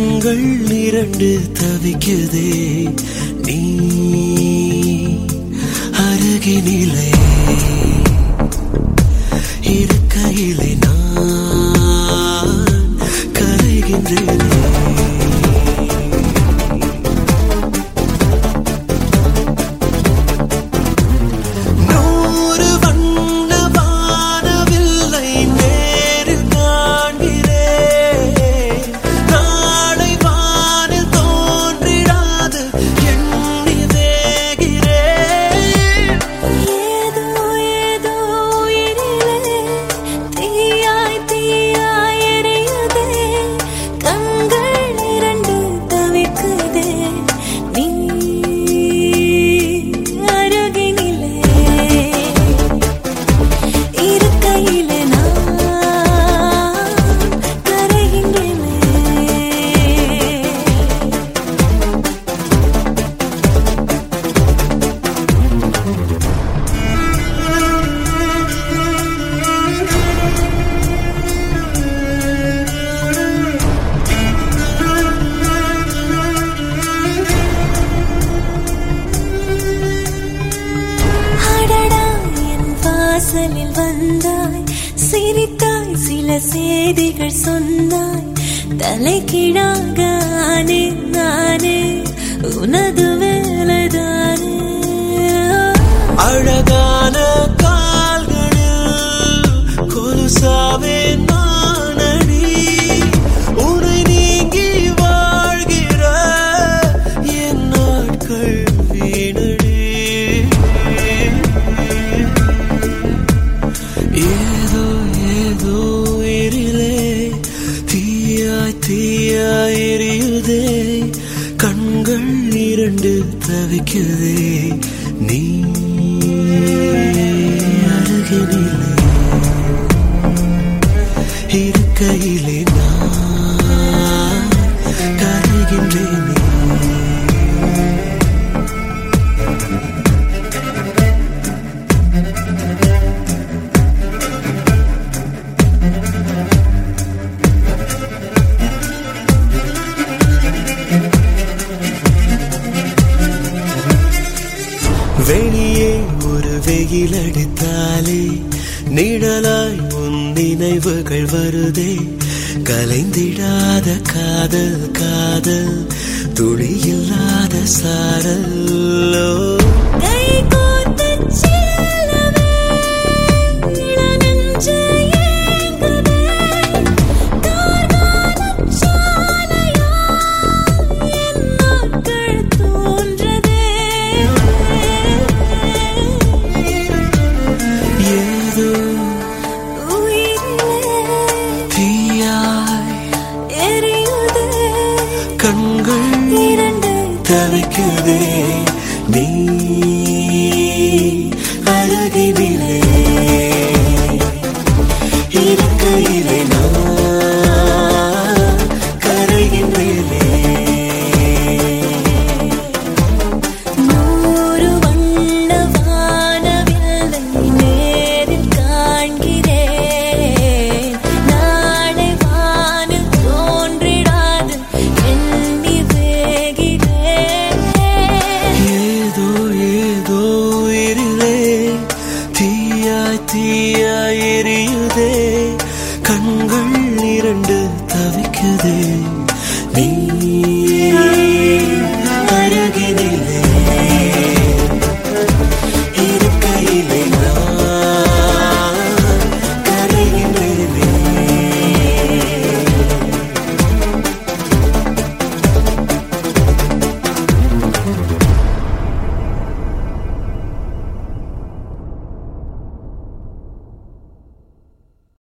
கண்கள் இரண்டு தவிக்குதே நீ அருகினிலே இருக்கையிலே நான் கரைகின்றேனே. வாசலில் வந்தாய், சிரித்தாய், சில செய்திகள் சொன்னாய். தலைகீழாக ஆனேன் நானே, உனது வேலைதானே. அழகான கால்களில் கொலுசாவே நானடி, உன்னை நீங்கி வாழ்கிற என் நாட்கள் வீணடி. ஏதோ ஏதோ எரிலே தீயாய் தீயாய் எரியுதே, கண்கள் இரண்டு தவிக்குதே நீ அருகினிலே இருக்கையிலே நான் கரைகின்றேனே. வெளியே ஒரு வெயில் அடித்தாலே நிழலாய் உன் நினைவுகள் வருதே. கலைந்திடாத காதல் காதல் துளியில்லாத சாரல்லோ. கண்கள் இரண்டு தவிக்குதே நீ அருகினிலே இருக்கையிலே நான் கரைகின்றேனே. நூறு வண்ண வானவில்லை நேரில் காண்கிறேன். நாளை வானில் தோன்றிடாது எண்ணி வேகிறேன். ஏதோ ஏதோ எரிலே தீயாய் தீயாய் எரியுதே, கண்கள் இரண்டு தவிக்குதே.